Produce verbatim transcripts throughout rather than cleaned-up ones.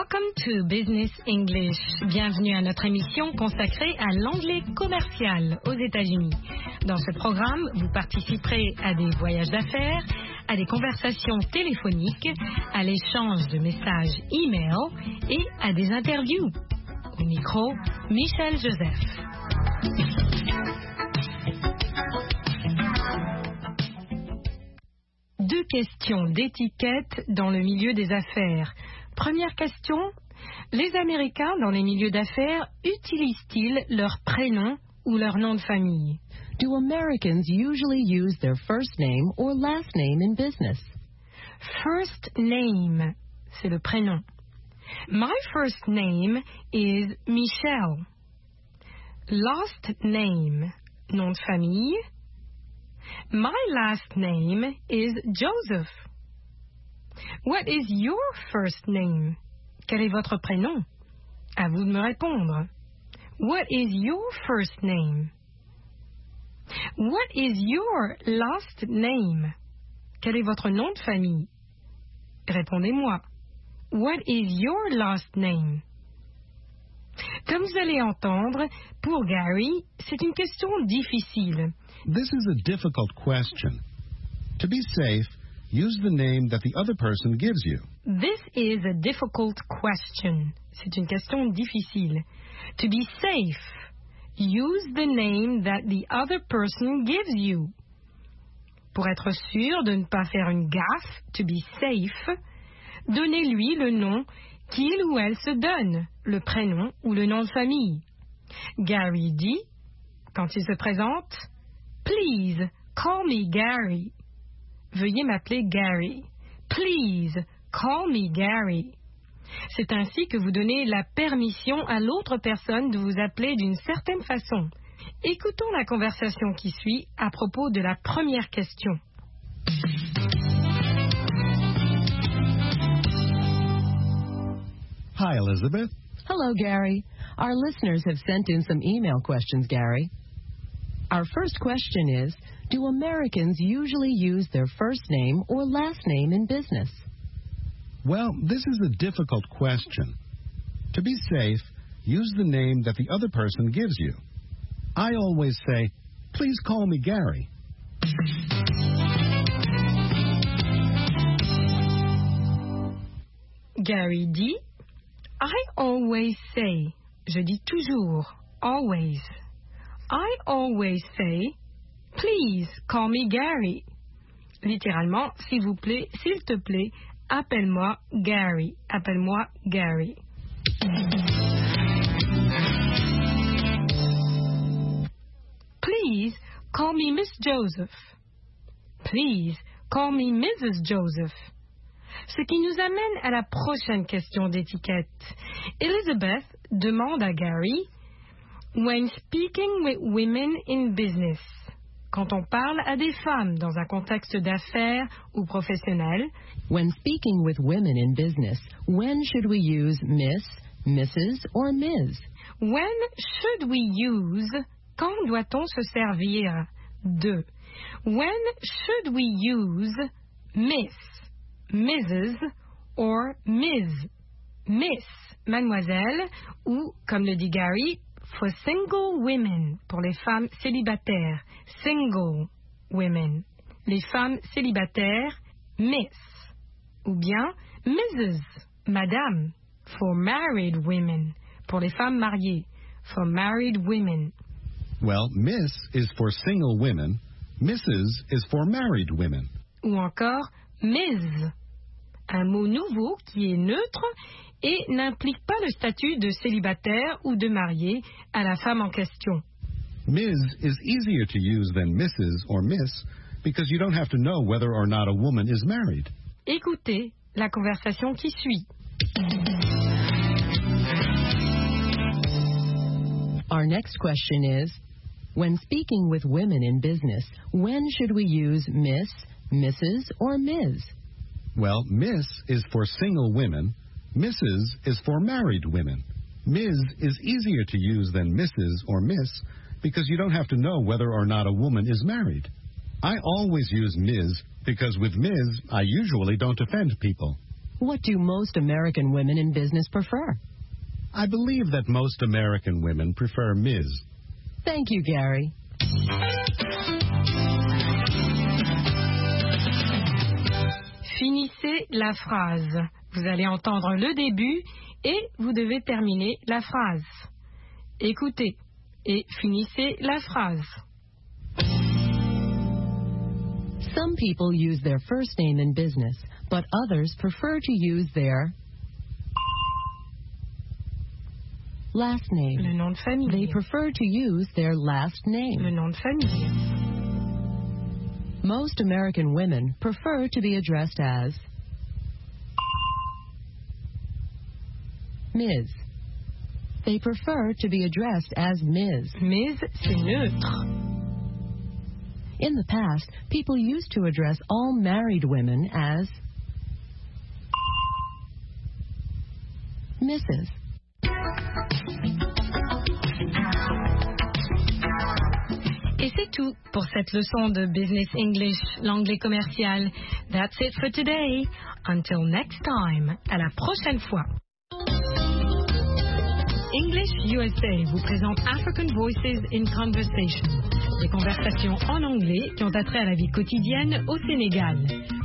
Welcome to Business English. Bienvenue à notre émission consacrée à l'anglais commercial aux États-Unis. Dans ce programme, vous participerez à des voyages d'affaires, à des conversations téléphoniques, à l'échange de messages e-mail et à des interviews. Au micro, Michel Joseph. Deux questions d'étiquette dans le milieu des affaires. Première question, les Américains dans les milieux d'affaires utilisent-ils leur prénom ou leur nom de famille? Do Americans usually use their first name or last name in business? First name, c'est le prénom. My first name is Michelle. Last name, nom de famille. My last name is Joseph. What is your first name? Quel est votre prénom? À vous de me répondre. What is your first name? What is your last name? Quel est votre nom de famille? Répondez-moi. What is your last name? Comme vous allez entendre, pour Gary, c'est une question difficile. This is a difficult question. To be safe, use the name that the other person gives you. This is a difficult question. C'est une question difficile. To be safe, use the name that the other person gives you. Pour être sûr de ne pas faire une gaffe, to be safe, donnez-lui le nom qu'il ou elle se donne, le prénom ou le nom de famille. Gary dit, quand il se présente, Please, call me Gary. Veuillez m'appeler Gary. Please, call me Gary. C'est ainsi que vous donnez la permission à l'autre personne de vous appeler d'une certaine façon. Écoutons la conversation qui suit à propos de la première question. Hi, Elizabeth. Hello, Gary. Our listeners have sent in some email questions, Gary. Our first question is, do Americans usually use their first name or last name in business? Well, this is a difficult question. To be safe, use the name that the other person gives you. I always say, please call me Gary. Gary dit, I always say, je dis toujours, always. I always say, please call me Gary. Littéralement, s'il vous plaît, s'il te plaît, appelle-moi Gary. Appelle-moi Gary. Please call me Miss Joseph. Please call me Missus Joseph. Ce qui nous amène à la prochaine question d'étiquette. Elizabeth demande à Gary, when speaking with women in business, quand on parle à des femmes dans un contexte d'affaires ou professionnel, when speaking with women in business, when should we use Miss, Missus or Miz? When should we use, quand doit-on se servir de? When should we use Miss, Missus or Miz? Miss, mademoiselle, ou, comme le dit Gary, for single women, pour les femmes célibataires, single women. Les femmes célibataires, Miss. Ou bien Missus, madame, for married women, pour les femmes mariées, for married women. Well, Miss is for single women, Missus is for married women. Ou encore Miz, un mot nouveau qui est neutre et n'implique pas le statut de célibataire ou de marié à la femme en question. Miz is easier to use than Missus or Miss because you don't have to know whether or not a woman is married. Écoutez la conversation qui suit. Our next question is, when speaking with women in business, when should we use Miss, Missus or Miz? Well, Miss is for single women, Missus is for married women. Miz is easier to use than Missus or Miss because you don't have to know whether or not a woman is married. I always use Miz because with Miz, I usually don't offend people. What do most American women in business prefer? I believe that most American women prefer Miz Thank you, Gary. Finissez la phrase. Vous allez entendre le début et vous devez terminer la phrase. Écoutez et finissez la phrase. Some people use their first name in business, but others prefer to use their last name. Le nom de famille. They prefer to use their last name. Le nom de famille. Most American women prefer to be addressed as Miz They prefer to be addressed as Miz Miz, c'est neutre. In the past, people used to address all married women as Missus Et c'est tout pour cette leçon de Business English, l'anglais commercial. That's it for today. Until next time. À la prochaine fois. English U S A vous présente African Voices in Conversation. Des conversations en anglais qui ont attrait à la vie quotidienne au Sénégal.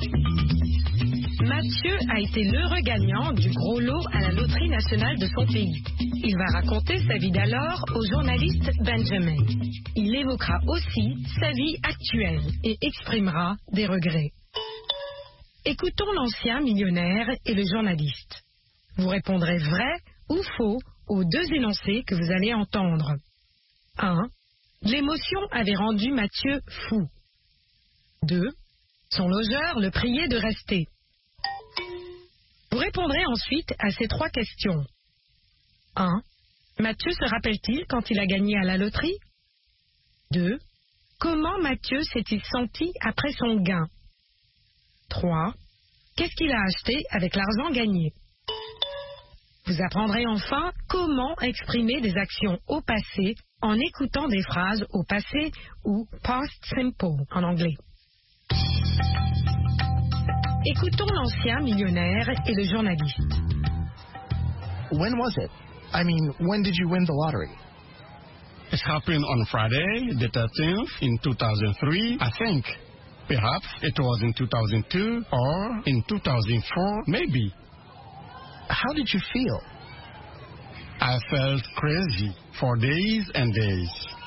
Mathieu a été l'heureux gagnant du gros lot à la loterie nationale de son pays. Il va raconter sa vie d'alors au journaliste Benjamin. Il évoquera aussi sa vie actuelle et exprimera des regrets. Écoutons l'ancien millionnaire et le journaliste. Vous répondrez vrai ou faux aux deux énoncés que vous allez entendre. un. L'émotion avait rendu Mathieu fou. deux. Son logeur le priait de rester. Vous répondrez ensuite à ces trois questions. un. Mathieu se rappelle-t-il quand il a gagné à la loterie? deux. Comment Mathieu s'est-il senti après son gain? trois. Qu'est-ce qu'il a acheté avec l'argent gagné? Vous apprendrez enfin comment exprimer des actions au passé en écoutant des phrases au passé ou past simple en anglais. Écoutons l'ancien millionnaire et le journaliste. When was it? I mean, when did you win the lottery? It happened on Friday, the thirteenth, in two thousand three, I think. Perhaps it was in two thousand two or in two thousand four, maybe. How did you feel? I felt crazy for days and days.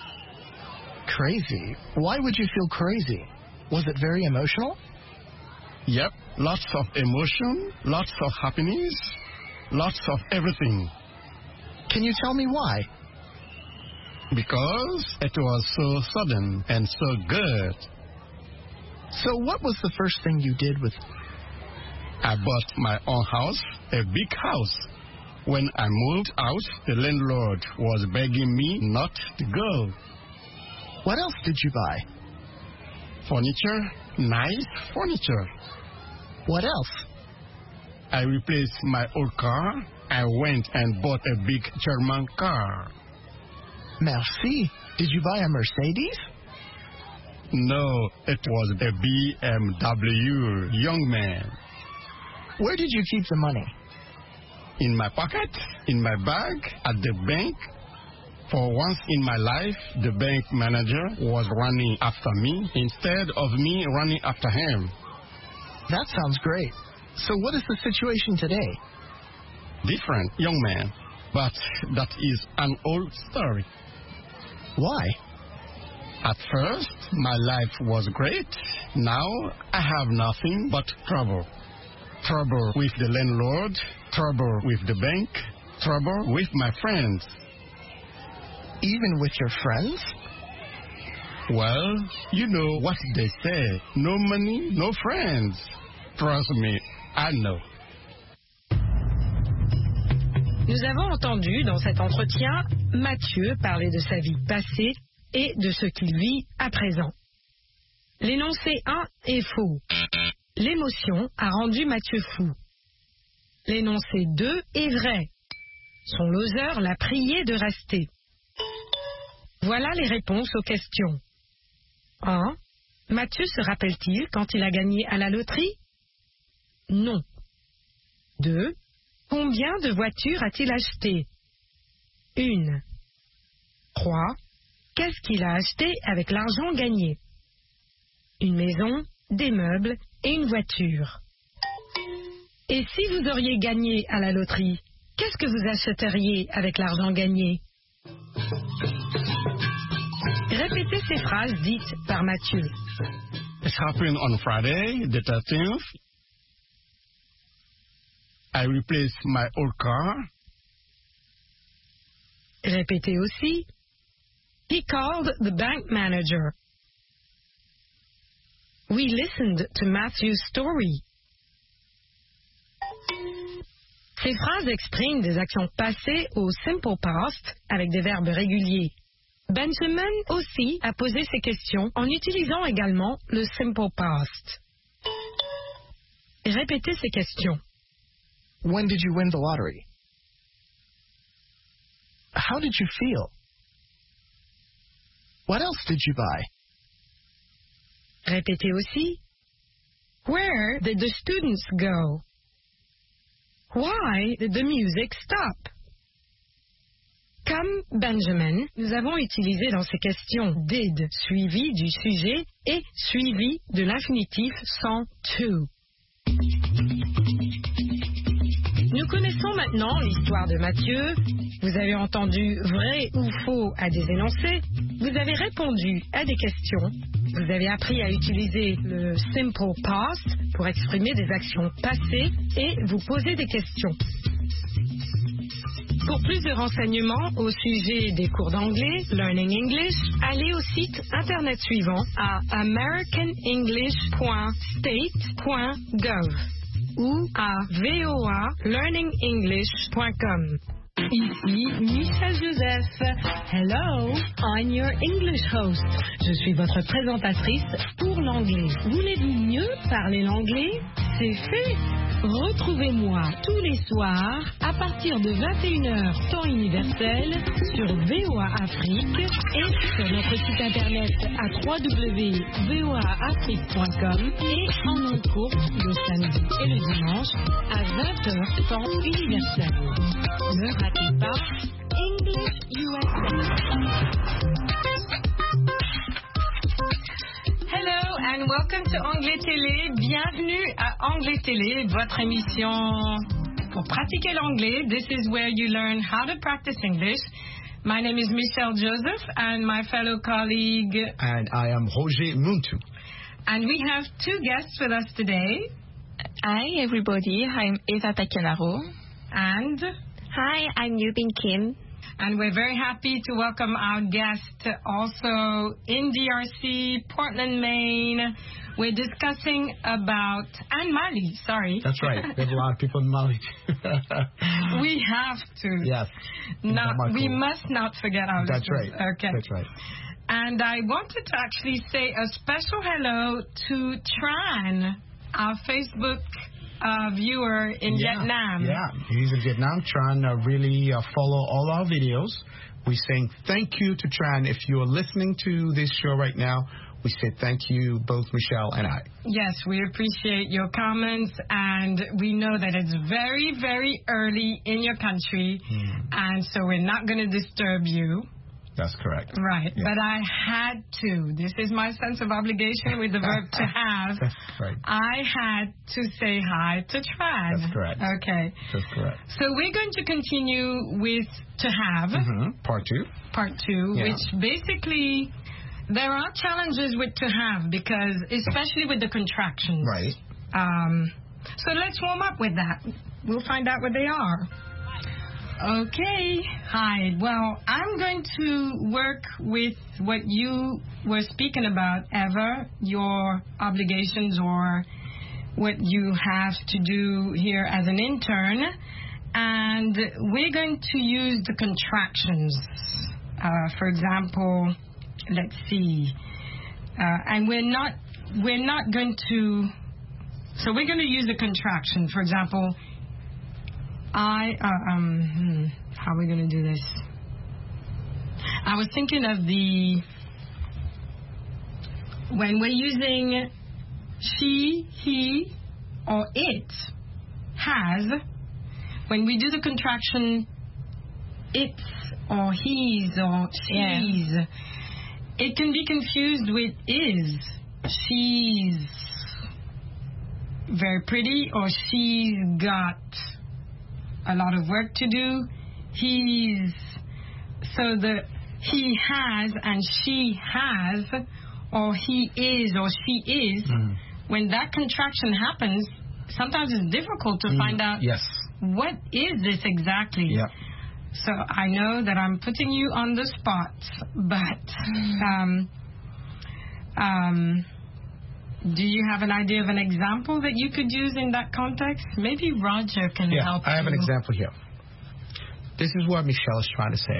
Crazy? Why would you feel crazy? Was it very emotional? Yep, lots of emotion, lots of happiness, lots of everything. Can you tell me why? Because it was so sudden and so good. So what was the first thing you did with... I bought my own house, a big house. When I moved out, the landlord was begging me not to go. What else did you buy? Furniture, nice furniture. What else? I replaced my old car. I went and bought a big German car. Merci. Did you buy a Mercedes? No, it was a B M W, young man. Where did you keep the money? In my pocket, in my bag, at the bank. For once in my life, the bank manager was running after me instead of me running after him. That sounds great. So what is the situation today? Different, young man. But that is an old story. Why? At first, my life was great. Now, I have nothing but trouble. Trouble with the landlord, trouble with the bank, trouble with my friends. Even with your friends? Well, you know what they say. No money, no friends. Trust me, I know. Nous avons entendu dans cet entretien Mathieu parler de sa vie passée et de ce qu'il vit à présent. L'énoncé un est faux. L'émotion a rendu Mathieu fou. L'énoncé deux est vrai. Son loseur l'a prié de rester. Voilà les réponses aux questions. un. Mathieu se rappelle-t-il quand il a gagné à la loterie? Non. deux. Combien de voitures a-t-il acheté? Une. Trois. Qu'est-ce qu'il a acheté avec l'argent gagné? Une maison, des meubles et une voiture. Et si vous auriez gagné à la loterie, qu'est-ce que vous achèteriez avec l'argent gagné? Répétez ces phrases dites par Mathieu. It happened on Friday, the thirteenth. I replaced my old car. Répétez aussi. He called the bank manager. We listened to Matthew's story. Ces phrases expriment des actions passées au simple past avec des verbes réguliers. Benjamin aussi a posé ces questions en utilisant également le simple past. Répétez ces questions. When did you win the lottery? How did you feel? What else did you buy? Répétez aussi. Where did the students go? Why did the music stop? Comme Benjamin, nous avons utilisé dans ces questions did suivi du sujet et suivi de l'infinitif sans to. Nous connaissons maintenant l'histoire de Mathieu. Vous avez entendu vrai ou faux à des énoncés. Vous avez répondu à des questions. Vous avez appris à utiliser le simple past pour exprimer des actions passées et vous poser des questions. Pour plus de renseignements au sujet des cours d'anglais, Learning English, allez au site internet suivant à american english point state point gov ou à voa learning english point com. Ici Michel Joseph. Hello, I'm your English host. Je suis votre présentatrice pour l'anglais. Voulez-vous mieux parler l'anglais? C'est fait. Retrouvez-moi tous les soirs à partir de vingt et une heures temps universel sur V O A Afrique et sur notre site internet à w w w point v o a afrique point com et en ondes courtes le samedi et le dimanche à vingt heures temps universel. Ne ratez pas English U S A. Hello and welcome to Anglais Télé. Bienvenue à Anglais Télé, votre émission pour pratiquer l'anglais. This is where you learn how to practice English. My name is Michelle Joseph and my fellow colleague. And I am Roger Muntu. And we have two guests with us today. Hi everybody, I'm Eva Pecanaro. And hi, I'm Yubin Kim. And we're very happy to welcome our guest also in D R C, Portland, Maine. We're discussing about, and Mali, sorry. That's right. There's a lot of people in Mali. We have to. Yes. Not, we must not forget our That's listeners. right. Okay. That's right. And I wanted to actually say a special hello to Tran, our Facebook uh, viewer in yeah, Vietnam. Yeah, he's in Vietnam. Tran uh, really uh, follow all our videos. We're saying thank you to Tran. If you're listening to this show right now, we say thank you, both Michelle and I. Yes, we appreciate your comments, and we know that it's very, very early in your country, mm. and so we're not going to disturb you. That's correct. Right, yeah. But I had to. This is my sense of obligation with the verb to have. That's right. I had to say hi to Tran. That's correct. Okay. That's correct. So we're going to continue with to have. Mm-hmm. Part two. Part two, yeah. which basically there are challenges with to have because, especially with the contractions. Right. Um, so let's warm up with that. We'll find out what they are. Okay. Hi. Well, I'm going to work with what you were speaking about, Eva, your obligations or what you have to do here as an intern. And we're going to use the contractions. Uh, for example, let's see. Uh, and we're not, we're not going to, so we're going to use the contraction. For example, I, uh, um, hmm, how are we going to do this? I was thinking of the, when we're using she, he, or it has, when we do the contraction, it's or he's or she's, yeah. it can be confused with is. She's very pretty, or she's got a lot of work to do. He's, so the he has and she has, or he is or she is, mm. when that contraction happens, sometimes it's difficult to mm. find out yes. what is this exactly. Yeah. So I know that I'm putting you on the spot, but um, um, do you have an idea of an example that you could use in that context? Maybe Roger can yeah, help I have you. an example here. This is what Michelle is trying to say.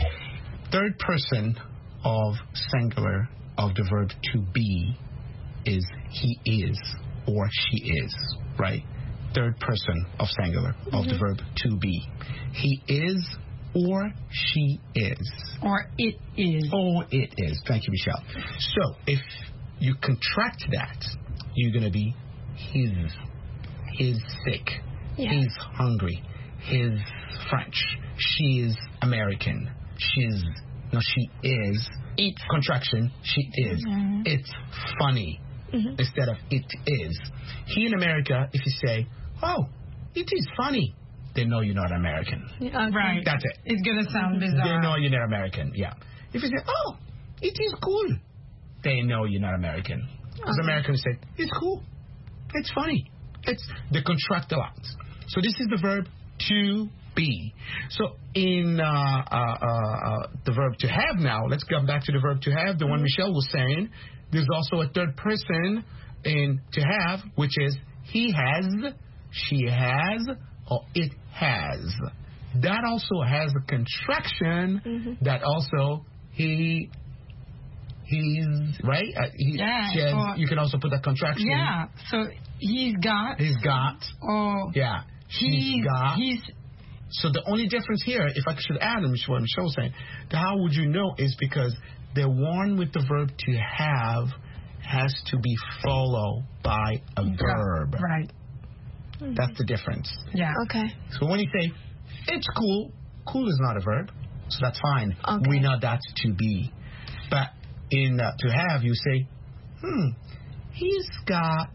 Third person of singular of the verb to be is he is or she is, right? Third person of singular mm-hmm. of the verb to be. He is or she is. Or it is. Or it is. Thank you, Michelle. So if you contract that, you're going to be his. He's sick. Yeah. He's hungry. He's French. She is American. She's, no, she is. It's. Contraction. She is. Mm-hmm. It's funny. Mm-hmm. Instead of it is. Here in America, if you say, oh, it is funny, they know you're not American. Okay. Right. That's it. It's going to sound bizarre. They know you're not American, yeah. If you say, oh, it is cool, they know you're not American. Because okay. Americans say, it's cool. It's funny. It's They contract a lot. So this is the verb to be. So in uh, uh, uh, the verb to have now, let's come back to the verb to have, the mm-hmm. one Michelle was saying. There's also a third person in to have, which is he has, she has, or it has. That also has a contraction mm-hmm. that also he, he's, right? Uh, he, yeah. She has, or, you can also put a contraction. Yeah. So he's got. He's got. Or. Yeah. He's, he's got. He's. So the only difference here, if I should add, what Michelle was saying, how would you know is because the one with the verb to have has to be followed by a verb. Right. That's the difference. Yeah. Okay. So when you say, it's cool, cool is not a verb, so that's fine. Okay. We know that's to be. But in uh, to have, you say, hmm, he's got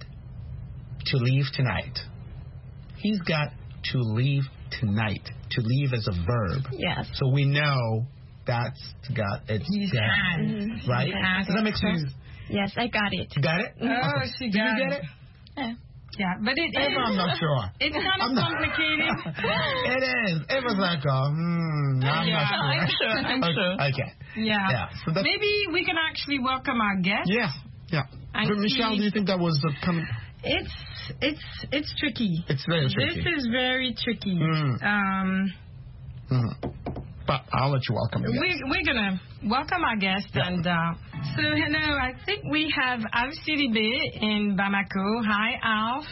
to leave tonight. He's got to leave tonight. To leave as a verb. Yes. So we know that's got it's He's got, mm-hmm. right? Has. Does that make sense? Yes, I got it. You got it? Oh, okay. she Did got you it. get it? Yeah. Yeah, but it Eva, is. I'm not sure. It's kind of I'm not, complicated. It is. It was like, oh, hmm, I'm yeah, not sure. I'm sure. I'm okay. sure. Okay. Yeah. yeah. So Maybe we can actually welcome our guest. Yeah. Yeah. But Michelle, do you think that was uh, coming? It's it's it's tricky. It's very tricky. This is very tricky. Mm. Um. Mm-hmm. But I'll let you welcome him. We, we're going to welcome our guest. Yeah. And uh, so, hello, I think we have Alf Sidibé in Bamako. Hi, Alf.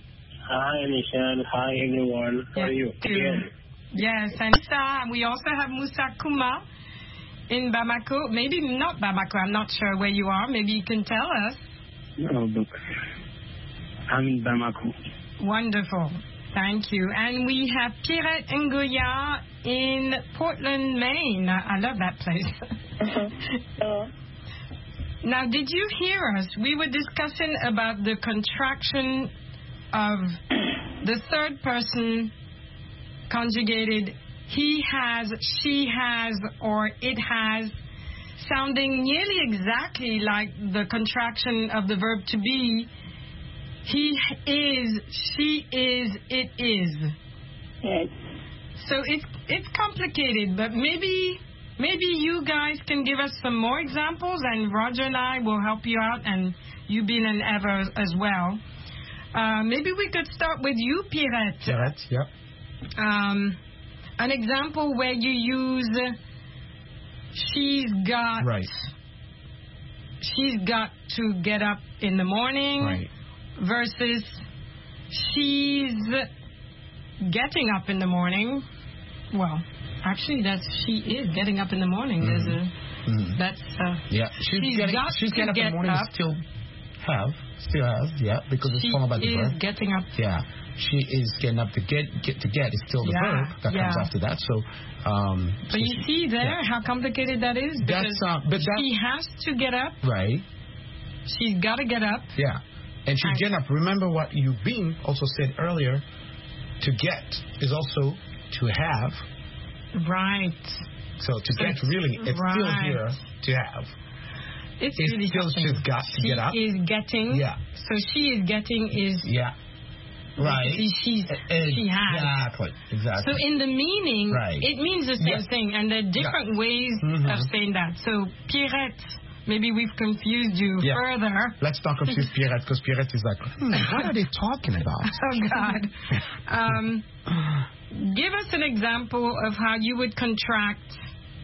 Hi, Michelle. Hi, everyone. How yeah. are you? Good. Yes, and Musa. We also have Musa Kuma in Bamako. Maybe not Bamako. I'm not sure where you are. Maybe you can tell us. No, look. I'm in Bamako. Wonderful. Thank you. And we have Pierrette Ngoya in Portland, Maine. I love that place. uh-huh. uh. Now, did you hear us? We were discussing about the contraction of the third person conjugated he has, she has, or it has, sounding nearly exactly like the contraction of the verb to be. He is, she is, it is. Yes. So it's it's complicated, but maybe maybe you guys can give us some more examples, and Roger and I will help you out, and you being an Eva as well. Uh, maybe we could start with you, Pierrette. Pierrette, yep. Um, an example where you use she's got. Right. She's got to get up in the morning. Right. Versus she's getting up in the morning. Well, actually, that's she is getting up in the morning. Mm-hmm. There's a mm-hmm. that's uh, yeah. She's, she's getting got she's to getting up get in the morning. Up. Still have, still has, yeah, because it's She followed by the is verb. getting up. Yeah, she is getting up. The get, get to get is still the Yeah, verb that yeah. comes after that. So, um, But you see there how complicated that is? That's, Because uh, but that- she has to get up. right, She's got to get up. yeah, and she's And- getting up. Remember what you being also said earlier. To get is also to have. Right. So to get It's really, it's still right. here to have. It's, It's really still something. she's got to She get up. is getting. Yeah. So she is getting is. Yeah. Right. She, she's, she has. Exactly. Exactly. So in the meaning, Right. it means the same Yeah. thing, and there are different ways Mhm. of saying that. So Pierrette, maybe we've confused you Yeah. further. Let's not confuse Pierrette, because Pierrette is like, hmm, what are they talking about? Oh God. Um, give us an example of how you would contract.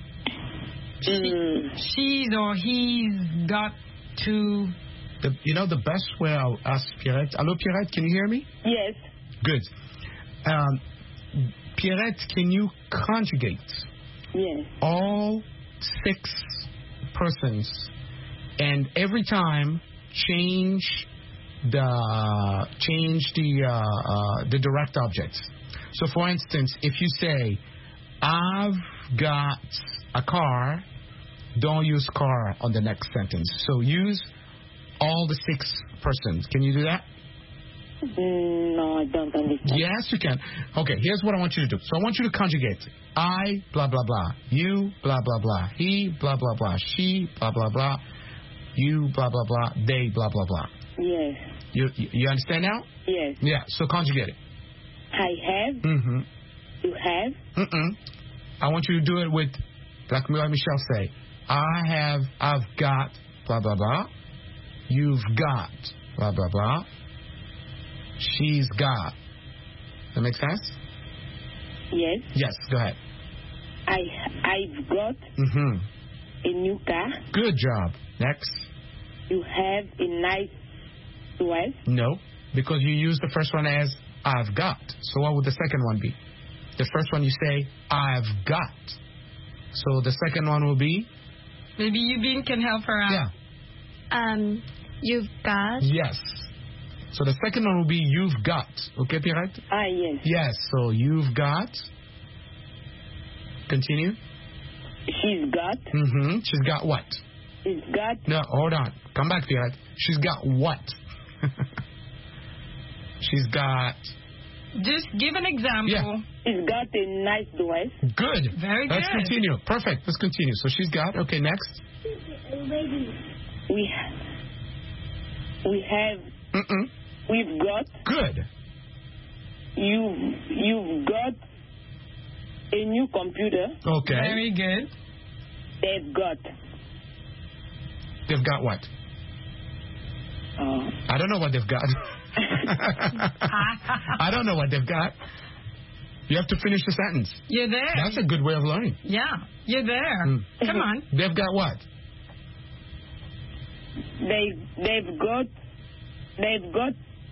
Mm. She's or he's got to. The, you know, the best way I'll ask Pierrette. Hello, Pierrette, can you hear me? Yes. Good. Um, Pierrette, can you conjugate Yes. all six persons and every time change the change the uh, uh, the direct objects? So, for instance, if you say, "I've got a car," don't use "car" on the next sentence. So use all the six persons. Can you do that? Mm, no, I don't understand. Yes, you can. Okay, here's what I want you to do. So I want you to conjugate. I, blah, blah, blah. You, blah, blah, blah. He, blah, blah, blah. She, blah, blah, blah. You, blah, blah, blah. They, blah, blah, blah. Yes. You, you, you understand now? Yes. Yeah, so conjugate it. I have. Mm-hmm. You have. Mm-mm. I want you to do it with, like Michelle say, I have, I've got, blah, blah, blah. You've got, blah, blah, blah. She's got. That make sense? Yes. Yes, go ahead. I I've got Mm-hmm. a new car. Good job. Next. You have a nice dress. No, because you use the first one as I've got. So what would the second one be? The first one you say I've got. So the second one will be? Maybe Eugene can help her out. Yeah. Um, you've got. Yes. So the second one will be you've got. Okay, Pierrette? Ah, yes. Yes. So you've got. Continue. She's got. Mm-hmm. She's got what? She's got. No, hold on. Come back, Pierrette. She's got what? She's got. Just give an example. Yeah. She's got a nice dress. Good. Very Let's good. continue. Perfect. Let's continue. So she's got. Okay, next. We we have. Mm-mm. We've got. Good. You you've got a new computer. Okay. Very good. They've got. They've got what? Uh, I don't know what they've got. I don't know what they've got. You have to finish the sentence. You're there. That's a good way of learning. Yeah, you're there. Mm. Come on. They've got what? they they've got. They've got.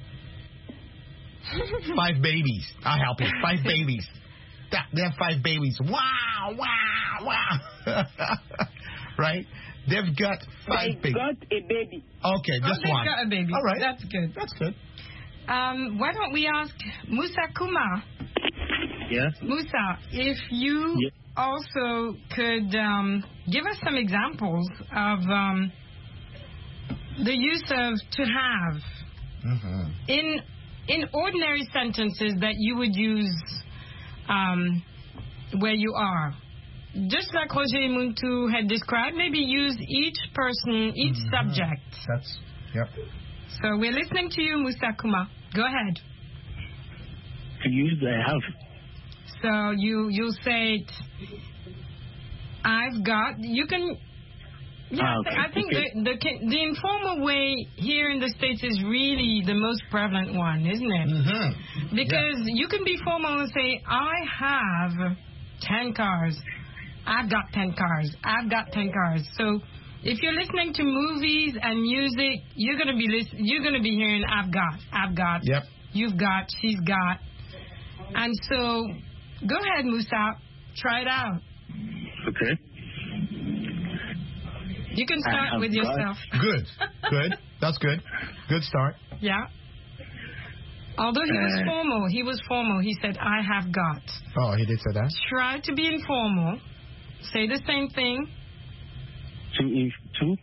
Five babies. I'll help you. Five babies. That, they have five babies. Wow, wow, wow. Right? They've got five They've babies. got a baby. Okay, Oh, just they've one. got a baby. All right. That's good. That's good. Um, why don't we ask Musa Kumar? Yes. Musa, if you Yes. also could um, give us some examples of um, the use of to have Mm-hmm. in in ordinary sentences that you would use um, where you are. Just like Roger Muntu had described, maybe use each person, each Mm-hmm. subject. That's, yep. So we're listening to you, Musa Kumar. Go ahead. To use I have. So you you say it, I've got. You can. Yeah, Ah, okay, I think okay. the, the the informal way here in the States is really the most prevalent one, isn't it? Mm-hmm. Because you can be formal and say, I have ten cars. I've got ten cars. I've got ten cars. So if you're listening to movies and music, you're gonna be listen, you're gonna be hearing I've got, I've got, Yep. you've got, she's got. And so go ahead, Musa, try it out. Okay. You can start with got. yourself. Good. Good. That's good. Good start. Yeah. Although he was Uh, formal, he was formal. He said, I have got. Oh, he did say that? Try to be informal. Say the same thing. two is two.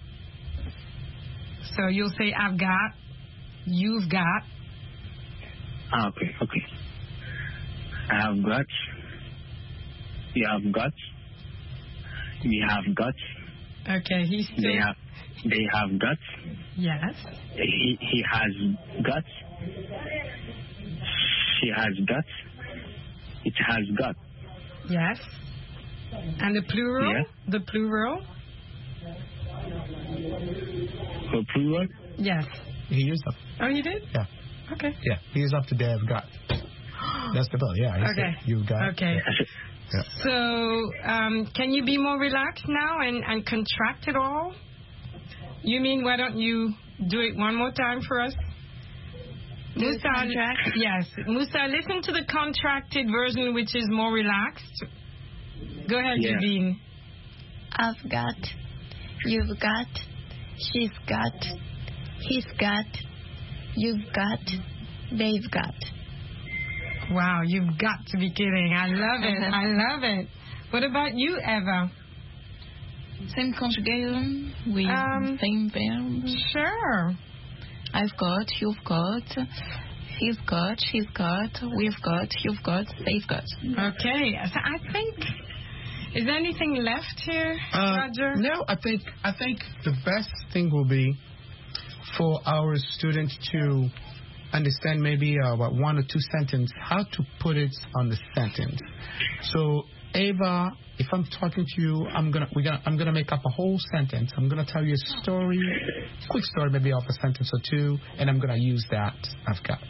So you'll say, I've got. You've got. Ah, okay, okay. I have got. You have got. We have got. Okay, he's still. They have. They have got. Yes. He he has got. She has got. It has got. Yes. And the plural? Yeah. The plural? The plural. Yes. He used up. Oh, you did? Yeah. Okay. Yeah. He used up to they have got. That's the bill. Yeah. He Okay. said you got. Okay. Yeah. So, um, can you be more relaxed now and, and contract it all? You mean, why don't you do it one more time for us? Do Musa, contract? yes. Musa, listen to the contracted version, which is more relaxed. Go ahead, Yeah. Javine. I've got, you've got, she's got, he's got, you've got, they've got. Wow, you've got to be kidding. I love it. I love it. What about you, Eva? Same conjugation with Um, same verb. Sure. I've got, you've got, he's got, she's got, we've got, you've got, they've got. Okay. So I think, is there anything left here, Uh, Roger? no, I think I think the best thing will be for our students to understand maybe uh, about one or two sentences, how to put it on the sentence. So, Ava, if I'm talking to you, I'm gonna we're gonna I'm gonna make up a whole sentence. I'm gonna tell you a story, quick story, maybe of a sentence or two, and I'm gonna use that I've got.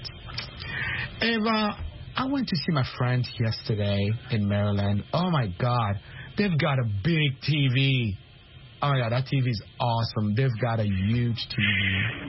Ava, I went to see my friend yesterday in Maryland. Oh my God, they've got a big T V. Oh my God, that T V is awesome. They've got a huge T V.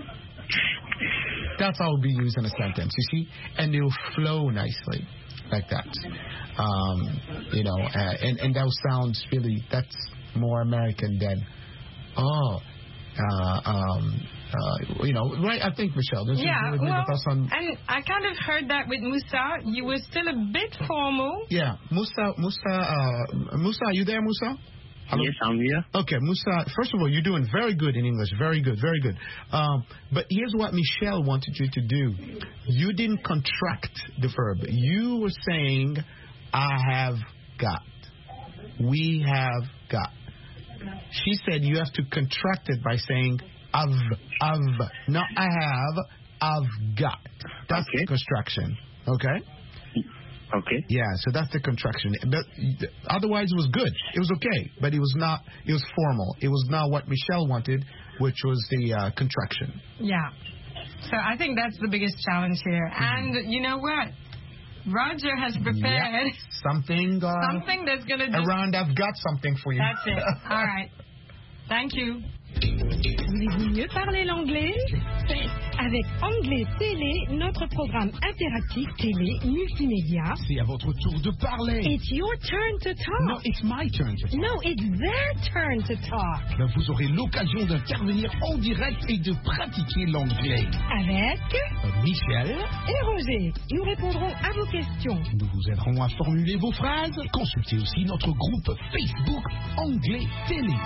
That's how it'll be used in a sentence, you see? And it'll flow nicely like that. Um, you know, uh, and, and that sounds really, that's more American than, oh, uh, um, uh, you know, right? I think, Michelle, don't you Yeah, agree with me well, with us on... and I kind of heard that with Musa. You were still a bit formal. Yeah, Musa, Musa, uh, Musa, are you there, Musa? Hello? Yes, I'm here. Okay, Musa, first of all, you're doing very good in English. Very good, very good. Um, but here's what Michelle wanted you to do. You didn't contract the verb. You were saying, I have got. We have got. She said you have to contract it by saying, I've, I've. Not I have, I've got. That's Okay. the construction. Okay? Okay. Yeah, so that's the contraction. But otherwise, it was good. It was okay, but it was not. It was formal. It was not what Michelle wanted, which was the uh, contraction. Yeah. So I think that's the biggest challenge here. Mm-hmm. And you know what? Roger has prepared Yeah. Something. Uh, something that's going to do. around. I've got something for you. That's it. All right. Thank you. Voulez-vous mieux parler l'anglais? Avec Anglais Télé, notre programme interactif télé multimédia. C'est à votre tour de parler. It's your turn to talk. No, it's my turn to talk. No, it's their turn to talk. Ben, vous aurez l'occasion d'intervenir en direct et de pratiquer l'anglais. Avec Michel et Roger, nous répondrons à vos questions. Nous vous aiderons à formuler vos phrases. Consultez aussi notre groupe Facebook Anglais Télé.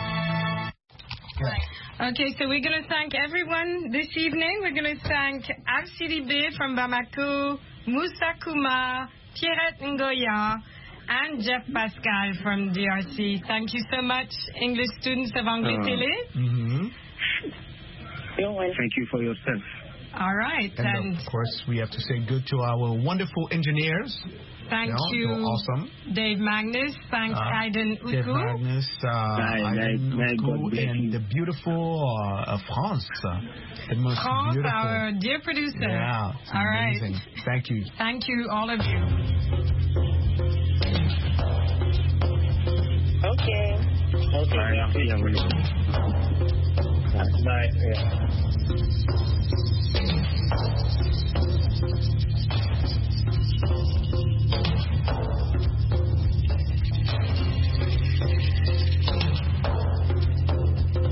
Okay, so we're going to thank everyone this evening. We're going to thank Afsidi B from Bamako, Musa Kumar, Pierrette Ngoya, and Jeff Pascal from D R C. Thank you so much, English students of Anglais Uh, Télé. Mm-hmm. Thank you for yourself. All right. And, And of course, we have to say good to our wonderful engineers. thank you. Know, you, they're awesome. Dave Magnus. Thanks, Uh, Aiden Dave Uku. Magnus, uh, Bye, Aiden bye, bye, Uku, God bless and you. the beautiful uh, uh, France. Uh, the most France, beautiful. our dear producer. Yeah, it's All right. amazing. Thank you. Thank you, all of you. Okay. Okay. Bye. Bye. Yeah.